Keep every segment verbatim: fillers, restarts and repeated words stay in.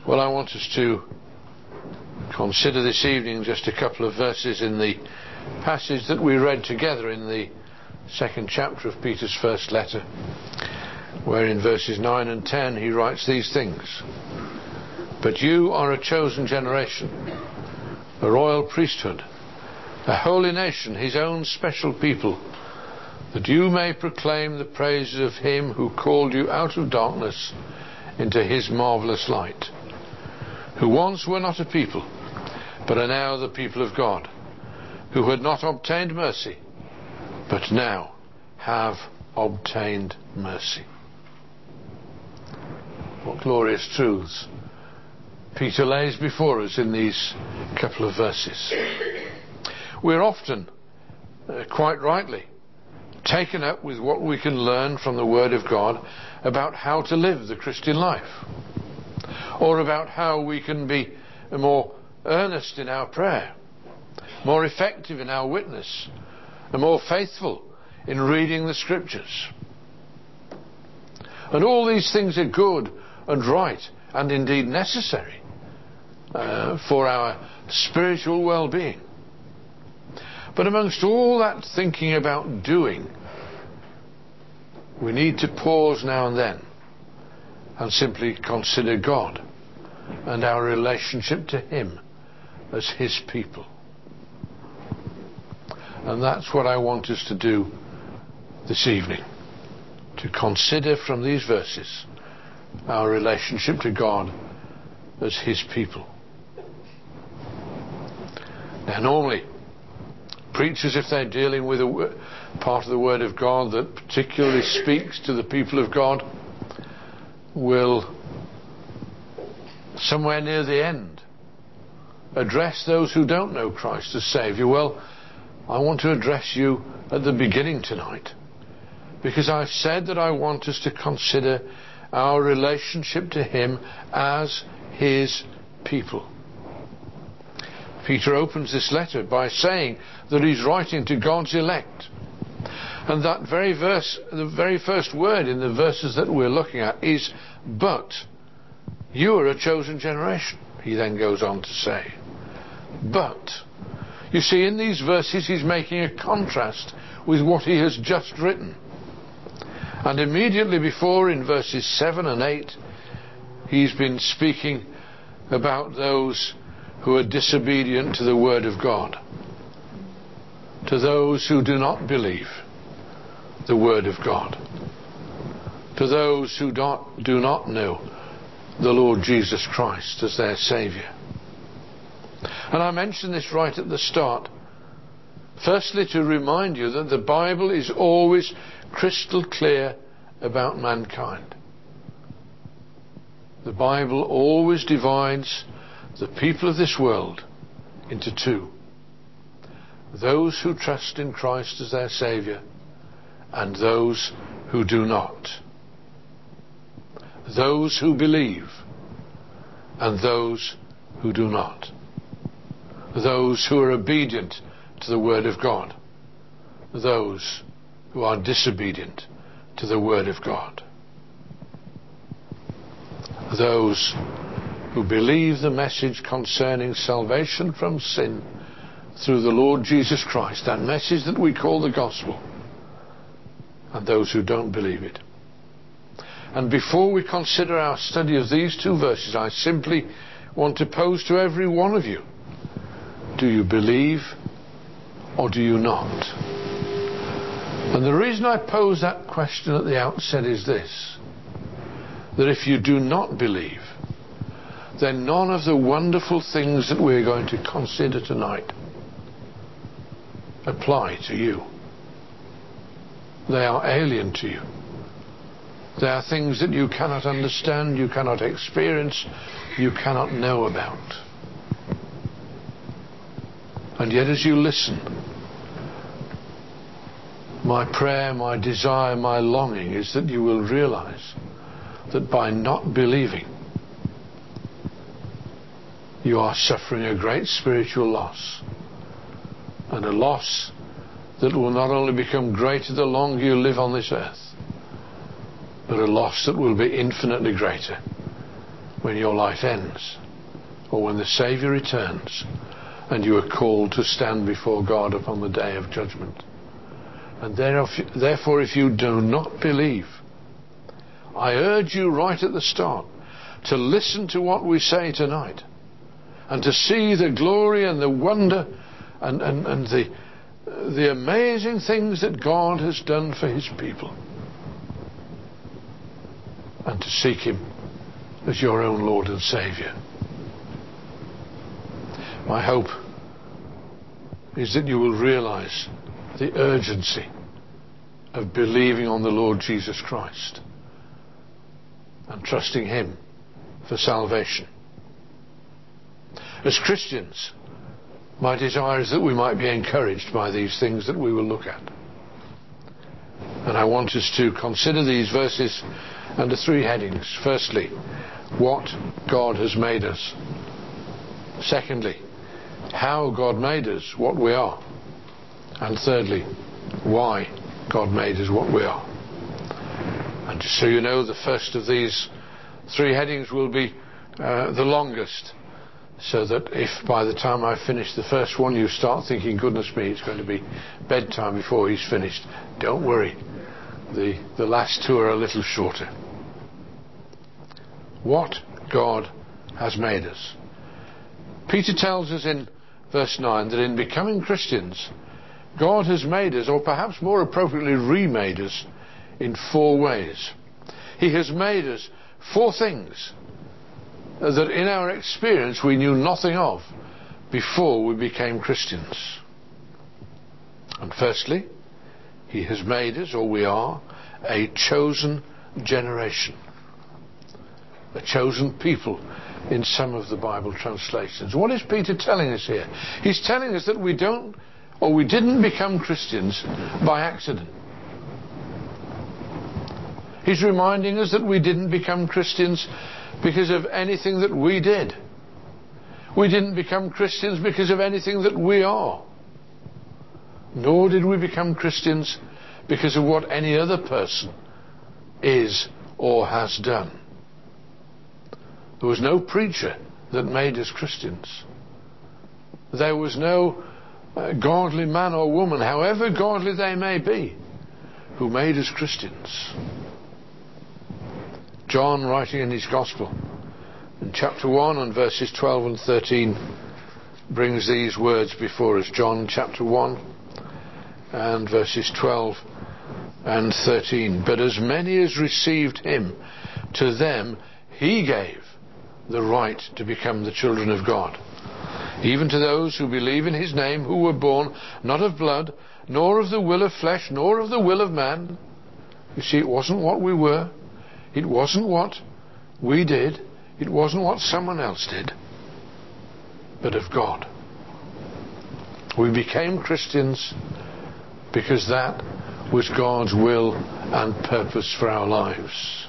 Well, I want us to consider this evening just a couple of verses in the passage that we read together in the second chapter of Peter's first letter, where in verses nine and ten he writes these things. But you are a chosen generation, a royal priesthood, a holy nation, his own special people, that you may proclaim the praises of him who called you out of darkness into his marvellous light, who once were not a people, but are now the people of God, who had not obtained mercy, but now have obtained mercy. What glorious truths Peter lays before us in these couple of verses. We're often, uh, quite rightly, taken up with what we can learn from the Word of God about how to live the Christian life, or about how we can be more earnest in our prayer, more effective in our witness, and more faithful in reading the Scriptures. And all these things are good and right and indeed necessary uh, for our spiritual well-being. But amongst all that thinking about doing, we need to pause now and then and simply consider God and our relationship to him as his people. And that's what I want us to do this evening, to consider from these verses our relationship to God as his people. Now, normally, preachers, if they're dealing with a part of the Word of God that particularly speaks to the people of God, will somewhere near the end address those who don't know Christ as Saviour. Well, I want to address you at the beginning tonight, because I've said that I want us to consider our relationship to him as his people. Peter opens this letter by saying that he's writing to God's elect. And that very verse, the very first word in the verses that we're looking at is, but you are a chosen generation, he then goes on to say. But, you see, in these verses he's making a contrast with what he has just written. And immediately before, in verses seven and eight, he's been speaking about those who are disobedient to the Word of God, to those who do not believe the Word of God, to those who don't, do not know the Lord Jesus Christ as their Saviour. And I mentioned this right at the start, firstly to remind you that the Bible is always crystal clear about mankind. The Bible always divides the people of this world into two: those who trust in Christ as their Saviour and those who do not, those who believe and those who do not, those who are obedient to the Word of God, those who are disobedient to the Word of God, those who believe the message concerning salvation from sin through the Lord Jesus Christ, that message that we call the gospel, and those who don't believe it. And before we consider our study of these two verses, I simply want to pose to every one of you, do you believe or do you not? And the reason I pose that question at the outset is this: that if you do not believe, then none of the wonderful things that we're going to consider tonight apply to you. They are alien to you. They are things that you cannot understand, you cannot experience, you cannot know about. And yet as you listen, my prayer, my desire, my longing is that you will realize that by not believing, you are suffering a great spiritual loss, and a loss that will not only become greater the longer you live on this earth, but a loss that will be infinitely greater when your life ends, or when the Saviour returns and you are called to stand before God upon the day of judgment. And therefore, if you do not believe, I urge you right at the start to listen to what we say tonight and to see the glory and the wonder and, and, and the, the amazing things that God has done for his people, and to seek him as your own Lord and Saviour. My hope is that you will realize the urgency of believing on the Lord Jesus Christ and trusting him for salvation. As Christians, my desire is that we might be encouraged by these things that we will look at. And I want us to consider these verses under three headings. Firstly, what God has made us. Secondly, how God made us what we are. And thirdly, why God made us what we are. And just so you know, the first of these three headings will be uh, the longest, so that if by the time I finish the first one you start thinking, goodness me, it's going to be bedtime before he's finished, don't worry. The, the last two are a little shorter. What God has made us. Peter tells us in verse nine that in becoming Christians, God has made us, or perhaps more appropriately remade us, in four ways. He has made us four things that in our experience we knew nothing of before we became Christians. And firstly, he has made us, or we are, a chosen generation. A chosen people in some of the Bible translations. What is Peter telling us here? He's telling us that we don't, or we didn't become Christians by accident. He's reminding us that we didn't become Christians because of anything that we did. We didn't become Christians because of anything that we are. Nor did we become Christians because of what any other person is or has done. There was no preacher that made us Christians. There was no uh, godly man or woman, however godly they may be, who made us Christians. John, writing in his Gospel, in chapter one and verses twelve and thirteen, brings these words before us. John chapter one and verses twelve and thirteen. But as many as received him, to them he gave the right to become the children of God, even to those who believe in his name, who were born not of blood, nor of the will of flesh, nor of the will of man. You see, it wasn't what we were. It wasn't what we did. It wasn't what someone else did, but of God. We became Christians because that was God's will and purpose for our lives.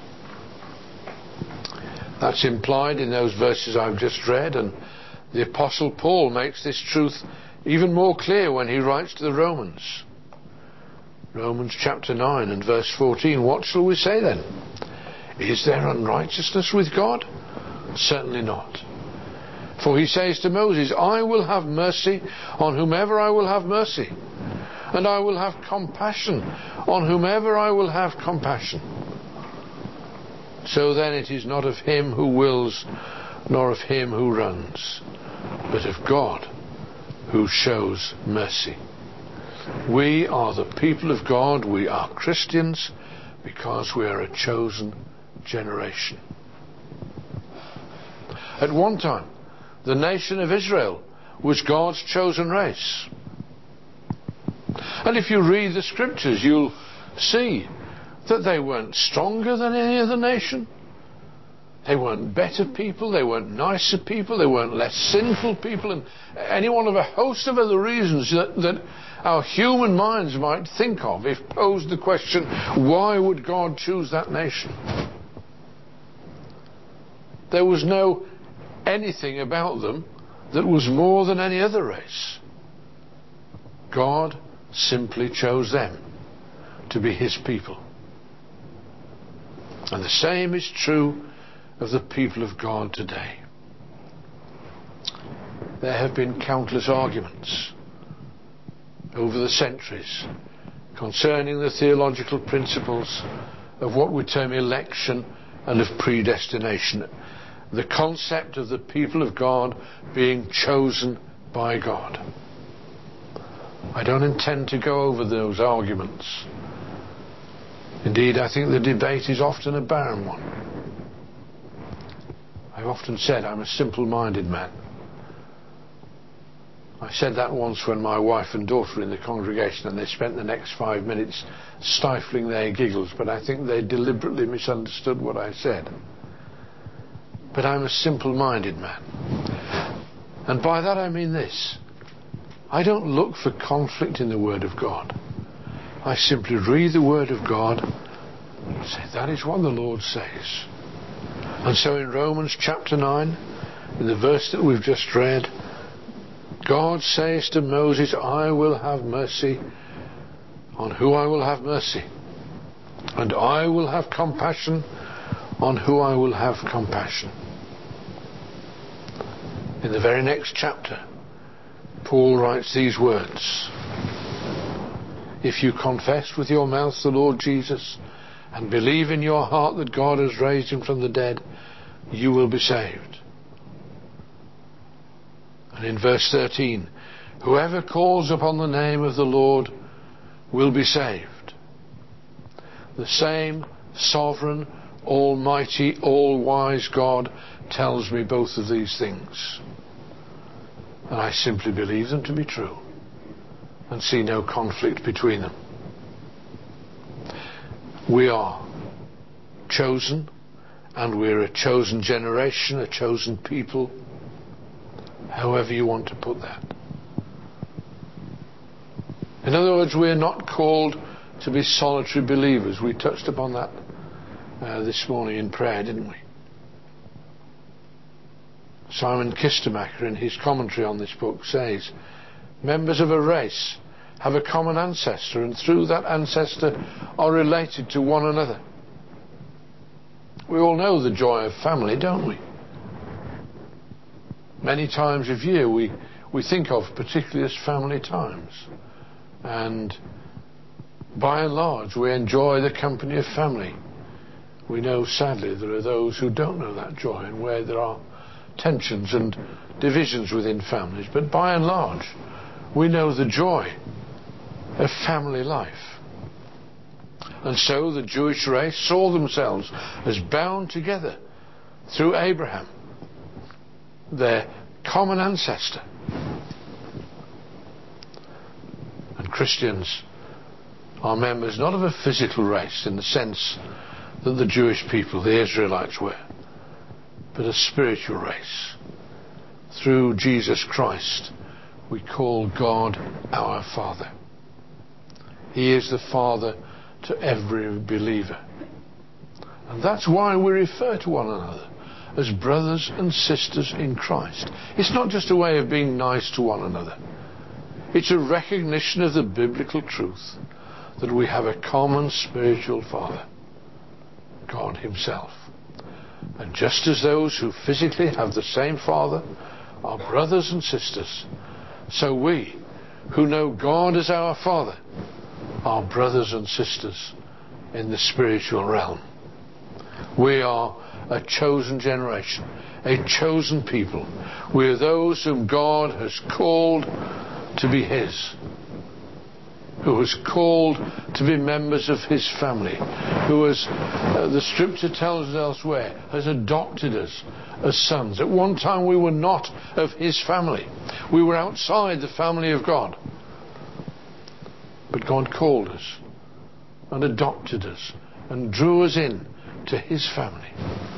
That's implied in those verses I've just read, and the Apostle Paul makes this truth even more clear when he writes to the Romans. Romans chapter nine and verse fourteen. What shall we say then? Is there unrighteousness with God? Certainly not. For he says to Moses, I will have mercy on whomever I will have mercy, and I will have compassion on whomever I will have compassion. So then it is not of him who wills, nor of him who runs, but of God who shows mercy. We are the people of God. We are Christians because we are a chosen generation. At one time, the nation of Israel was God's chosen race. And if you read the scriptures, you'll see that they weren't stronger than any other nation. They weren't better people. They weren't nicer people. They weren't less sinful people. And any one of a host of other reasons that, that our human minds might think of if posed the question, why would God choose that nation? There was no anything about them that was more than any other race. God simply chose them to be his people. And the same is true of the people of God today. There have been countless arguments over the centuries concerning the theological principles of what we term election and of predestination. The concept of the people of God being chosen by God. I don't intend to go over those arguments. Indeed, I think the debate is often a barren one. I've often said I'm a simple-minded man. I said that once when my wife and daughter were in the congregation, and they spent the next five minutes stifling their giggles, but I think they deliberately misunderstood what I said. But I'm a simple-minded man. And by that I mean this. I don't look for conflict in the Word of God. I simply read the Word of God and say, that is what the Lord says. And so in Romans chapter nine, in the verse that we've just read, God says to Moses, I will have mercy on who I will have mercy, and I will have compassion on who I will have compassion. In the very next chapter, Paul writes these words: if you confess with your mouth the Lord Jesus and believe in your heart that God has raised him from the dead, you will be saved. And in verse thirteen, whoever calls upon the name of the Lord will be saved. The same sovereign, almighty, all-wise God tells me both of these things. And I simply believe them to be true and see no conflict between them. We are chosen, and we're a chosen generation, a chosen people, however you want to put that. In other words, we're not called to be solitary believers. We touched upon that uh, this morning in prayer, didn't we? Simon Kistemaker, in his commentary on this book, says, members of a race have a common ancestor, and through that ancestor are related to one another. We all know the joy of family, don't we? Many times of year we, we think of particularly as family times. And by and large we enjoy the company of family. We know sadly there are those who don't know that joy, and where there are tensions and divisions within families. But by and large we know the joy of family life. And so the Jewish race saw themselves as bound together through Abraham, their common ancestor. And Christians are members not of a physical race in the sense that the Jewish people, the Israelites, were, but a spiritual race. Through Jesus Christ we call God our Father. He is the Father to every believer. And that's why we refer to one another as brothers and sisters in Christ. It's not just a way of being nice to one another. It's a recognition of the biblical truth that we have a common spiritual Father, God himself. And just as those who physically have the same Father are brothers and sisters, so we, who know God as our Father, are brothers and sisters in the spiritual realm. We are a chosen generation, a chosen people. We are those whom God has called to be his, who has called to be members of his family, who has, uh, the scripture tells us elsewhere, has adopted us as sons. At one time we were not of his family. We were outside the family of God. But God called us and adopted us and drew us in to his family.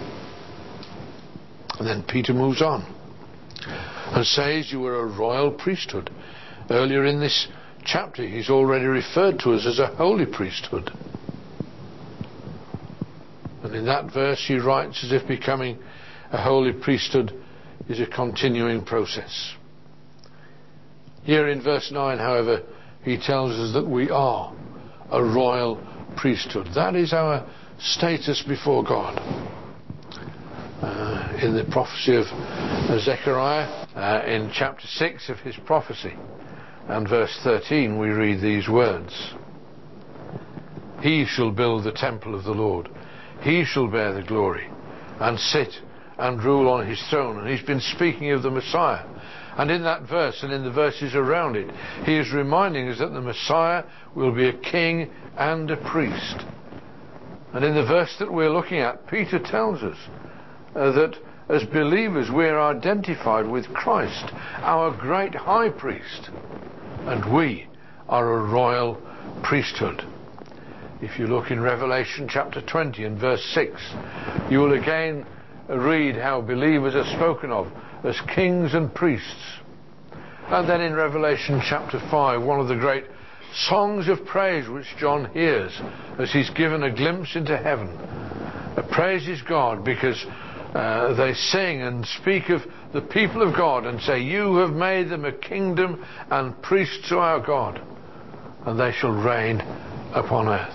And then Peter moves on and says, you are a royal priesthood. Earlier in this chapter he's already referred to us as a holy priesthood. And in that verse he writes as if becoming a holy priesthood is a continuing process. Here in verse nine, however, he tells us that we are a royal priesthood. That is our status before God. in the prophecy of Zechariah, uh, in chapter six of his prophecy, and verse thirteen, we read these words: He shall build the temple of the Lord, he shall bear the glory, and sit and rule on his throne. And he's been speaking of the Messiah. And in that verse and in the verses around it, he is reminding us that the Messiah will be a king and a priest. And in the verse that we're looking at, Peter tells us uh, that as believers we are identified with Christ, our great high priest, and we are a royal priesthood. If you look in Revelation chapter twenty and verse six, you will again read how believers are spoken of as kings and priests. And then in Revelation chapter five, one of the great songs of praise which John hears as he's given a glimpse into heaven, uh, praises God because uh, they sing and speak of the people of God and say, you have made them a kingdom and priests to our God, and they shall reign upon earth.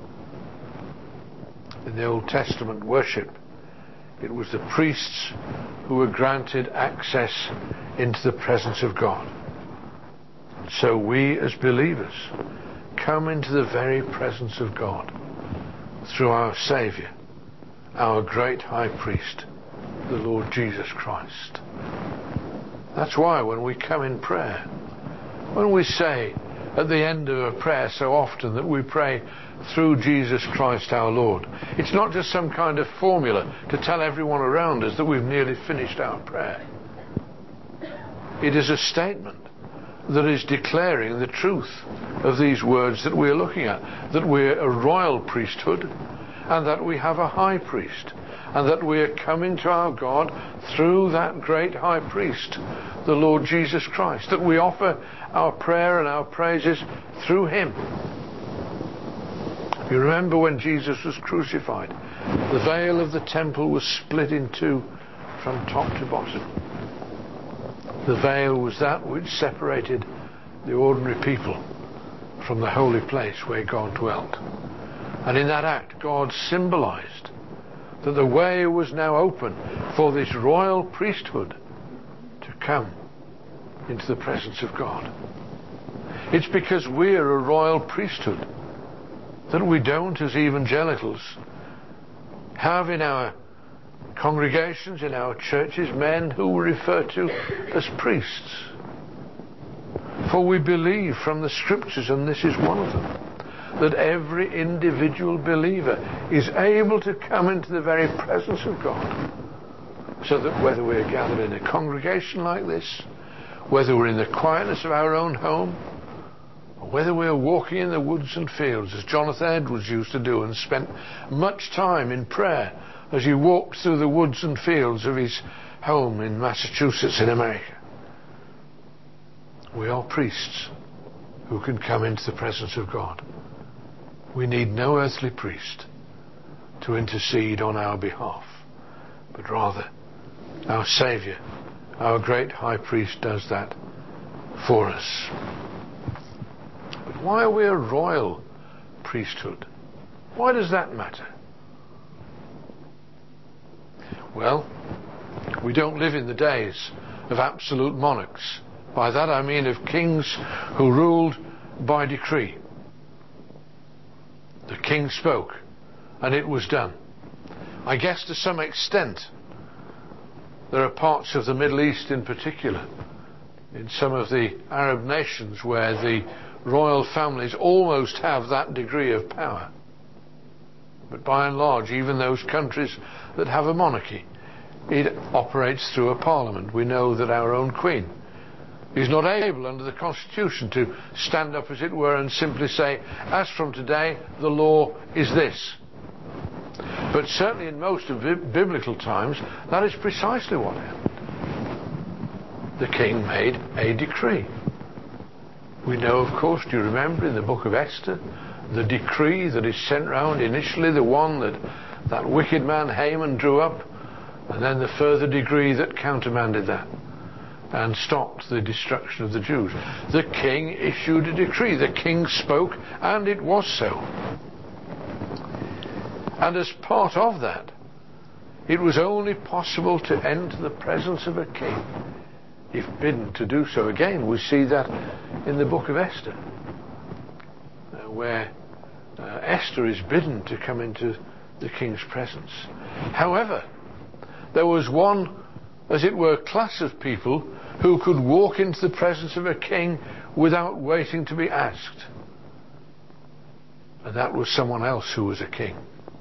In the Old Testament worship, it was the priests who were granted access into the presence of God. And so we as believers come into the very presence of God through our Saviour, our great high priest, the Lord Jesus Christ. That's why when we come in prayer, when we say at the end of a prayer so often that we pray through Jesus Christ our Lord, it's not just some kind of formula to tell everyone around us that we've nearly finished our prayer. It is a statement that is declaring the truth of these words that we're looking at, that we're a royal priesthood, and that we have a high priest, and that we are coming to our God through that great high priest, the Lord Jesus Christ, that we offer our prayer and our praises through him. You remember when Jesus was crucified, the veil of the temple was split in two from top to bottom. The veil was that which separated the ordinary people from the holy place where God dwelt. And in that act, God symbolized that the way was now open for this royal priesthood to come into the presence of God. It's because we're a royal priesthood that we don't, as evangelicals, have in our congregations, in our churches, men who we refer to as priests. For we believe from the scriptures, and this is one of them, that every individual believer is able to come into the very presence of God. So that whether we're gathered in a congregation like this, whether we're in the quietness of our own home, or whether we're walking in the woods and fields, as Jonathan Edwards used to do and spent much time in prayer as he walked through the woods and fields of his home in Massachusetts in America. We are priests who can come into the presence of God. We need no earthly priest to intercede on our behalf, but rather our Saviour, our great high priest, does that for us. But why are we a royal priesthood? Why does that matter? Well, we don't live in the days of absolute monarchs. By that I mean of kings who ruled by decree. The king spoke, and it was done. I guess to some extent there are parts of the Middle East in particular, in some of the Arab nations, where the royal families almost have that degree of power. But by and large, even those countries that have a monarchy, it operates through a parliament. We know that our own Queen is not able under the Constitution to stand up, as it were, and simply say, as from today the law is this. But certainly in most of biblical times, that is precisely what happened. The king made a decree. We know, of course, do you remember in the book of Esther, the decree that is sent round, initially the one that that wicked man Haman drew up, and then the further decree that countermanded that and stopped the destruction of the Jews. The king issued a decree. The king spoke, and it was so. And as part of that, It was only possible to enter the presence of a king if bidden to do so. Again, we see that in the book of Esther, uh, where uh, Esther is bidden to come into the king's presence. However, there was one, as it were, class of people who could walk into the presence of a king without waiting to be asked. And that was someone else who was a king.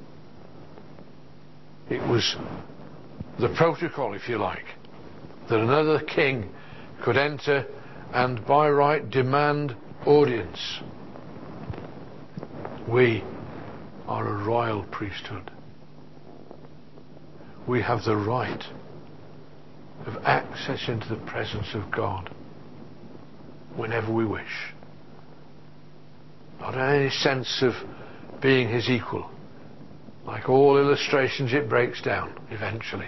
It was the protocol, if you like, that another king could enter and by right demand audience. We are a royal priesthood. We have the right of access into the presence of God whenever we wish. Not in any sense of being his equal. Like all illustrations, it breaks down eventually.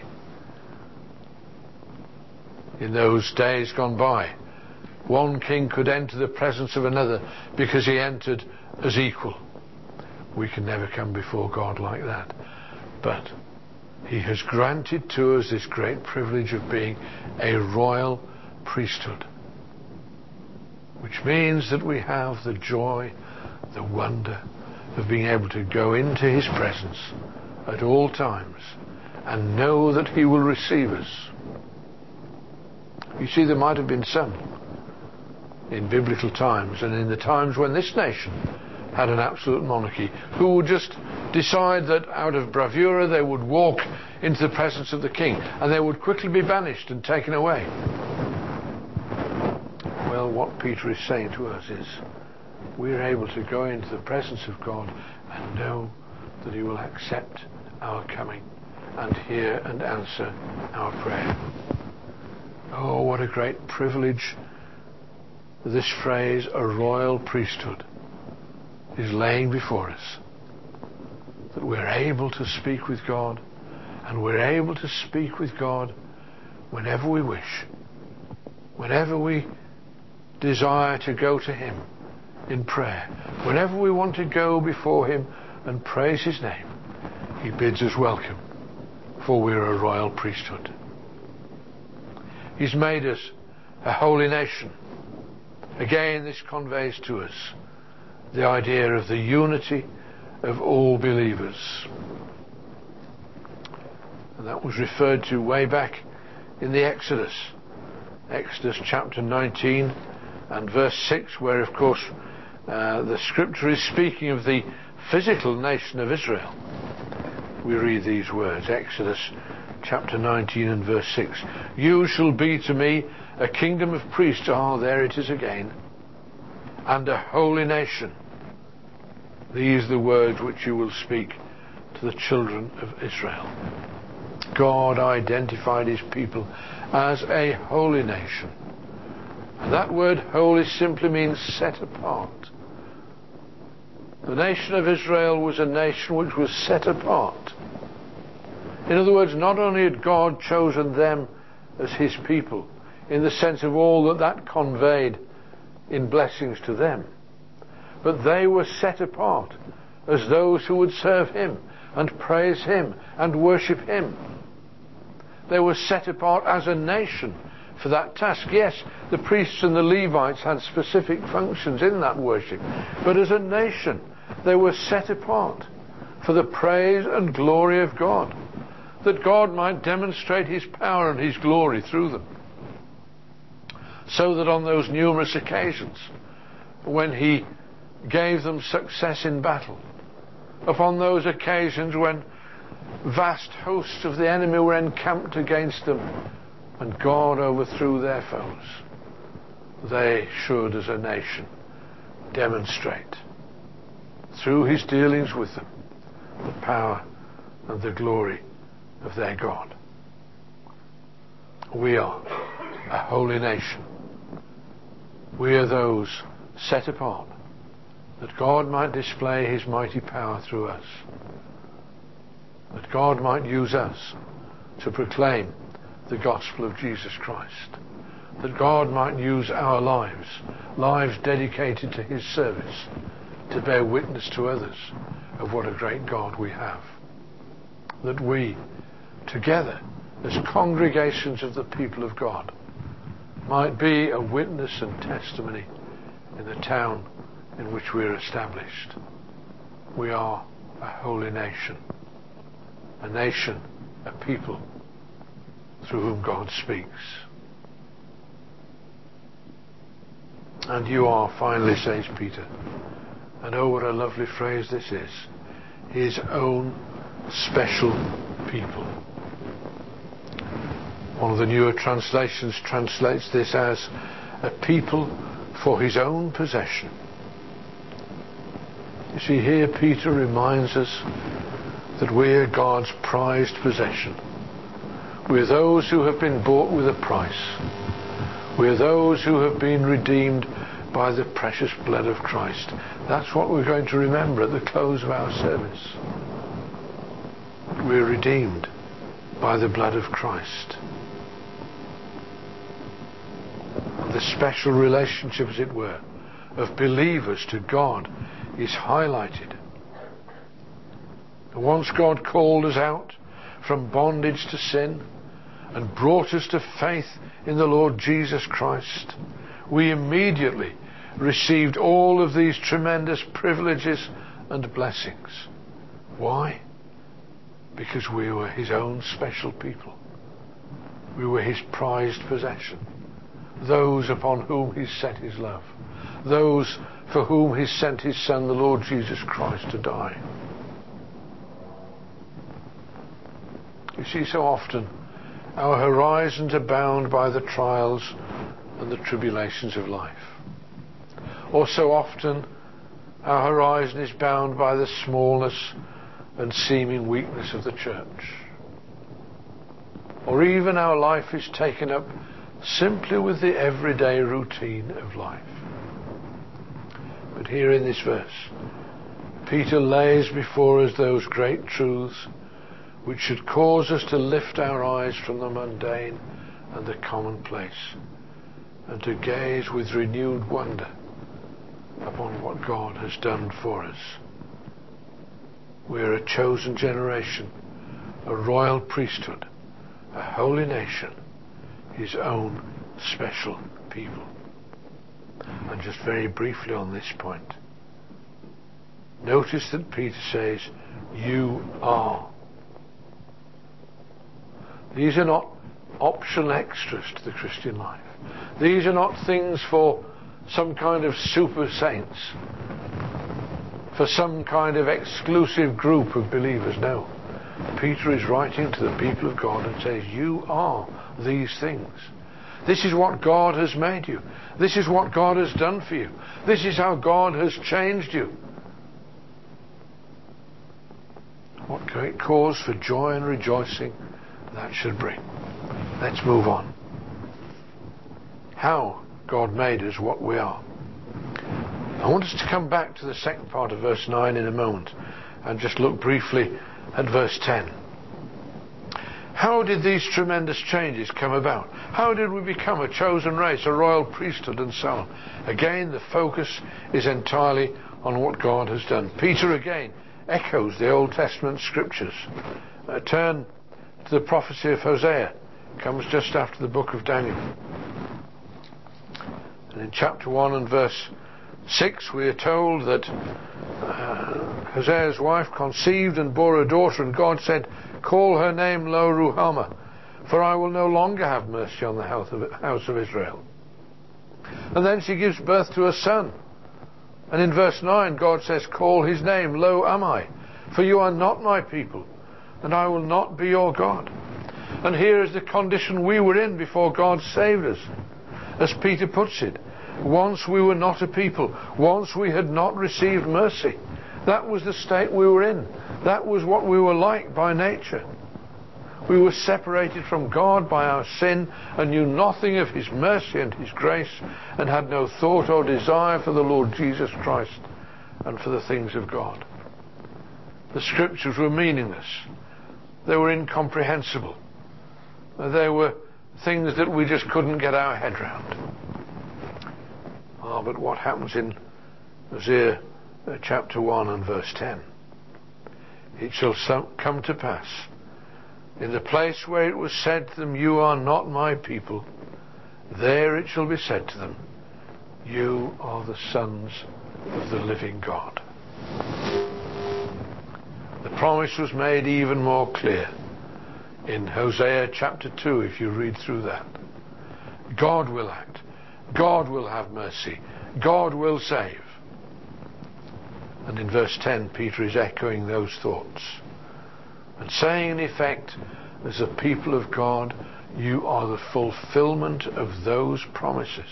In those days gone by, one king could enter the presence of another because he entered as equal. We can never come before God like that. But he has granted to us this great privilege of being a royal priesthood, which means that we have the joy, the wonder of being able to go into his presence at all times and know that he will receive us. You see, there might have been some in biblical times and in the times when this nation had an absolute monarchy who would just decide that out of bravura they would walk into the presence of the king and they would quickly be banished and taken away. Well, what Peter is saying to us is we're able to go into the presence of God and know that he will accept our coming and hear and answer our prayer. Oh, what a great privilege this phrase, a royal priesthood, is laying before us. That we're able to speak with God, and we're able to speak with God whenever we wish, whenever we desire to go to him in prayer, whenever we want to go before him and praise his name. He bids us welcome, for we're a royal priesthood. He's made us a holy nation. Again, this conveys to us the idea of the unity of all believers. And that was referred to way back in the Exodus. Exodus chapter nineteen and verse six, where of course uh, the scripture is speaking of the physical nation of Israel. We read these words, Exodus chapter nineteen and verse six. You shall be to me a kingdom of priests. Ah, there it is again. And a holy nation. These are the words which you will speak to the children of Israel. God identified his people as a holy nation. And that word holy simply means set apart. The nation of Israel was a nation which was set apart. In other words, not only had God chosen them as his people, in the sense of all that that conveyed in blessings to them, but they were set apart as those who would serve him and praise him and worship him. They were set apart as a nation for that task. Yes, the priests and the Levites had specific functions in that worship, but as a nation they were set apart for the praise and glory of God, that God might demonstrate his power and his glory through them. So that on those numerous occasions when he gave them success in battle, upon those occasions when vast hosts of the enemy were encamped against them and God overthrew their foes, they should as a nation demonstrate through his dealings with them the power and the glory of their God. We are a holy nation. We are those set apart that God might display his mighty power through us, that God might use us to proclaim the gospel of Jesus Christ, that God might use our lives, lives dedicated to his service, to bear witness to others of what a great God we have, that we together as congregations of the people of God, might be a witness and testimony in the town in which we are established. We are a holy nation, a nation, a people through whom God speaks. And you are, finally, says Peter, and oh, what a lovely phrase this is, his own special people. One of the newer translations translates this as a people for his own possession. You see, here Peter reminds us that we are God's prized possession. We are those who have been bought with a price. We are those who have been redeemed by the precious blood of Christ. That's what we're going to remember at the close of our service. We're redeemed by the blood of Christ. And the special relationship, as it were, of believers to God is highlighted. Once God called us out from bondage to sin and brought us to faith in the Lord Jesus Christ, we immediately received all of these tremendous privileges and blessings. Why? Because we were his own special people. We were his prized possession. Those upon whom he set his love. Those for whom he sent his Son, the Lord Jesus Christ, to die. You see, so often our horizons are bound by the trials and the tribulations of life. Or so often our horizon is bound by the smallness and seeming weakness of the church. Or even our life is taken up simply with the everyday routine of life. But here in this verse, Peter lays before us those great truths which should cause us to lift our eyes from the mundane and the commonplace and to gaze with renewed wonder upon what God has done for us. We are a chosen generation, a royal priesthood, a holy nation, his own special people. And just very briefly on this point, notice that Peter says, you are. These are not optional extras to the Christian life. These are not things for some kind of super saints, for some kind of exclusive group of believers. No. Peter is writing to the people of God and says, you are these things. This is what God has made you. This is what God has done for you. This is how God has changed you. What great cause for joy and rejoicing that should bring. Let's move on. How God made us what we are. I want us to come back to the second part of verse nine in a moment and just look briefly at verse ten. How did these tremendous changes come about? How did we become a chosen race, a royal priesthood, and so on? Again, the focus is entirely on what God has done. Peter again echoes the Old Testament scriptures. Uh, turn to the prophecy of Hosea. It comes just after the book of Daniel. And in chapter one and verse six we are told that uh, Hosea's wife conceived and bore a daughter, and God said, call her name Lo Ruhamah, for I will no longer have mercy on the house of, house of Israel. And then she gives birth to a son. And in verse nine God says, call his name Lo Ammi, for you are not my people, and I will not be your God. And here is the condition we were in before God saved us. As Peter puts it, once we were not a people, once we had not received mercy. That was the state we were in. That was what we were like by nature. We were separated from God by our sin and knew nothing of his mercy and his grace, and had no thought or desire for the Lord Jesus Christ and for the things of God. The scriptures were meaningless. They were incomprehensible. They were things that we just couldn't get our head round. Ah, but what happens in Hosea uh, chapter one and verse ten? It shall come to pass In the place where it was said to them, you are not my people, there it shall be said to them, you are the sons of the living God. The promise was made even more clear in Hosea chapter two, if you read through that. God will act. God will have mercy. God will save. And in verse ten, Peter is echoing those thoughts and saying in effect, as a people of God, you are the fulfillment of those promises.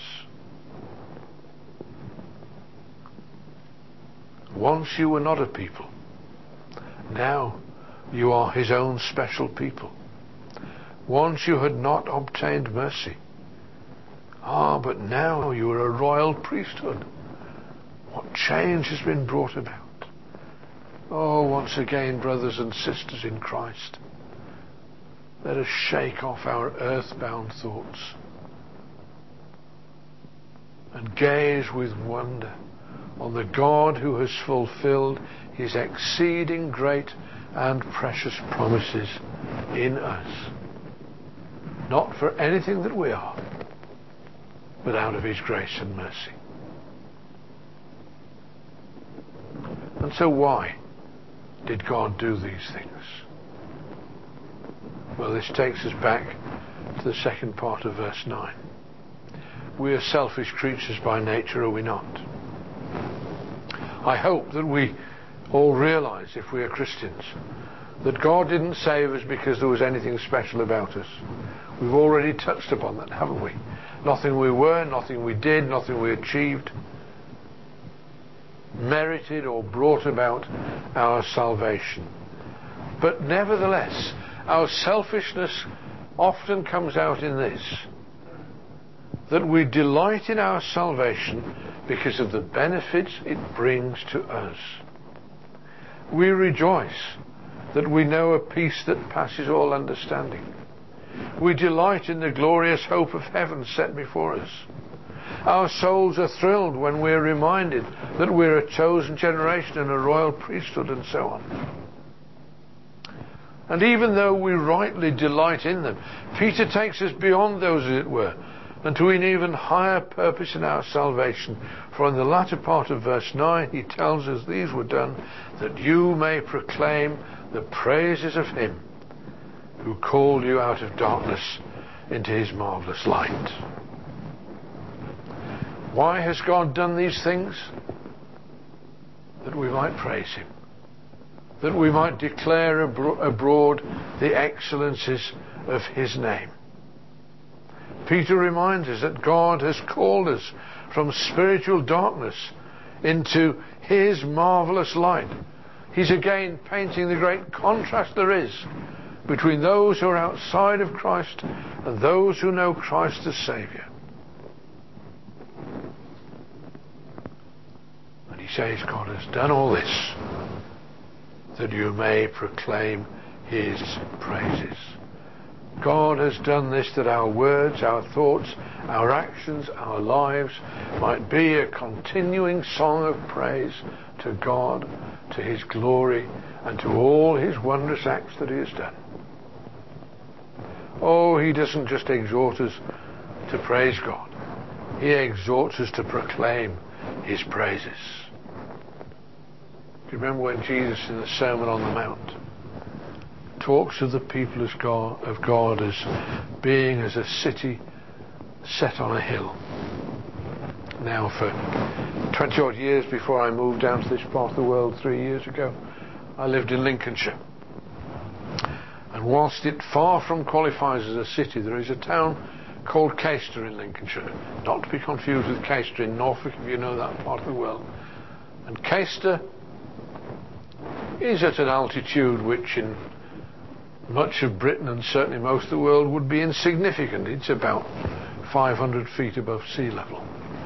Once you were not a people. Now you are his own special people. Once you had not obtained mercy. Ah, but now you are a royal priesthood. What change has been brought about? Oh, once again, brothers and sisters in Christ, let us shake off our earthbound thoughts and gaze with wonder on the God who has fulfilled his exceeding great and precious promises in us. Not for anything that we are, but out of his grace and mercy. And so why did God do these things? Well, this takes us back to the second part of verse nine. We are selfish creatures by nature, are we not? I hope that we all realize, if we are Christians, that God didn't save us because there was anything special about us. We've already touched upon that, haven't we? Nothing we were, nothing we did, nothing we achieved merited or brought about our salvation. But nevertheless, our selfishness often comes out in this, that we delight in our salvation because of the benefits it brings to us. We rejoice that we know a peace that passes all understanding. We delight in the glorious hope of heaven set before us. Our souls are thrilled when we're reminded that we're a chosen generation and a royal priesthood and so on. And even though we rightly delight in them, Peter takes us beyond those, as it were, and to an even higher purpose in our salvation. For in the latter part of verse nine he tells us these were done that you may proclaim the praises of him who called you out of darkness into his marvelous light. Why has God done these things? That we might praise him. That we might declare abro- abroad the excellencies of his name. Peter reminds us that God has called us from spiritual darkness into his marvelous light. He's again painting the great contrast there is between those who are outside of Christ and those who know Christ as Saviour. And he says God has done all this that you may proclaim his praises. God has done this that our words, our thoughts, our actions, our lives might be a continuing song of praise to God, to his glory, and to all his wondrous acts that he has done. Oh, he doesn't just exhort us to praise God. He exhorts us to proclaim his praises. Do you remember when Jesus in the Sermon on the Mount talks of the people as God, of God as being as a city set on a hill? Now, for twenty odd years before I moved down to this part of the world three years ago, I lived in Lincolnshire. And whilst it far from qualifies as a city, there is a town called Caister in Lincolnshire, not to be confused with Caister in Norfolk, if you know that part of the world. And Caister is at an altitude which in much of Britain and certainly most of the world would be insignificant. It's about five hundred feet above sea level.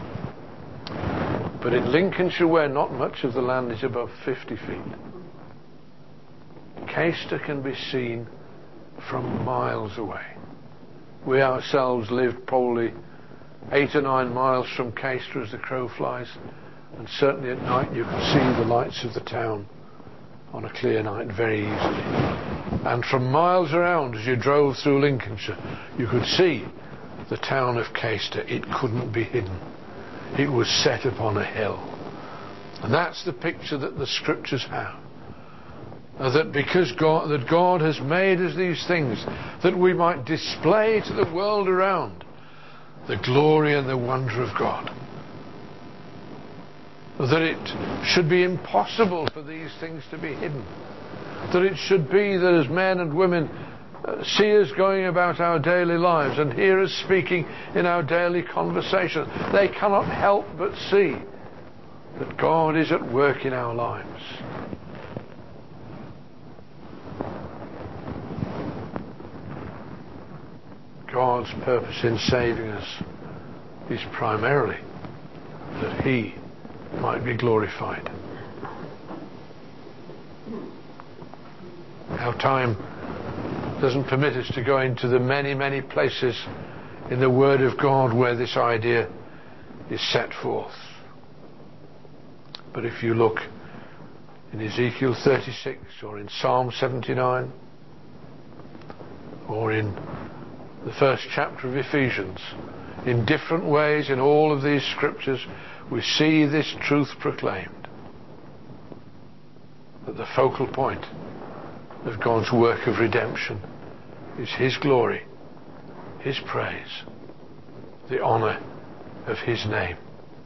But in Lincolnshire, where not much of the land is above fifty feet, Caister can be seen from miles away. We ourselves lived probably eight or nine miles from Caister as the crow flies, and certainly at night you can see the lights of the town on a clear night very easily. And from miles around, as you drove through Lincolnshire, you could see the town of Caister. It couldn't be hidden. It was set upon a hill. And that's the picture that the Scriptures have. Uh, that because God, that God has made us these things, that we might display to the world around the glory and the wonder of God. That it should be impossible for these things to be hidden. That it should be that as men and women uh, see us going about our daily lives and hear us speaking in our daily conversation, they cannot help but see that God is at work in our lives. God's purpose in saving us is primarily that He might be glorified. Our time doesn't permit us to go into the many, many places in the Word of God where this idea is set forth. But if you look in Ezekiel thirty-six or in Psalm seventy-nine or in the first chapter of Ephesians, in different ways in all of these scriptures we see this truth proclaimed, that the focal point of God's work of redemption is His glory, His praise, the honour of His name.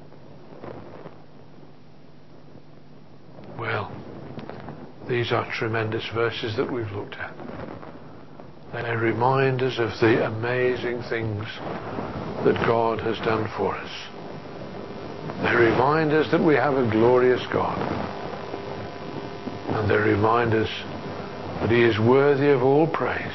Well, these are tremendous verses that we've looked at. They remind us of the amazing things that God has done for us. They remind us that we have a glorious God. And they remind us that He is worthy of all praise.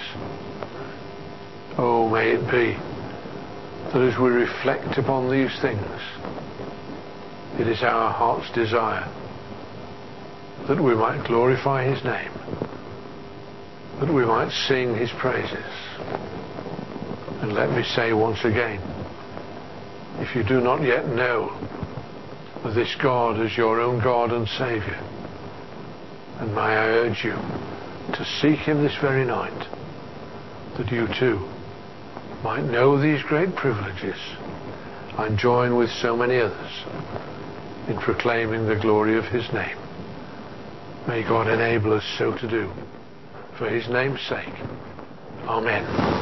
Oh, may it be that as we reflect upon these things, it is our heart's desire that we might glorify His name, that we might sing His praises. And let me say once again, if you do not yet know this God as your own God and Saviour, and may I urge you to seek Him this very night, that you too might know these great privileges and join with so many others in proclaiming the glory of His name. May God enable us so to do, for His name's sake. Amen.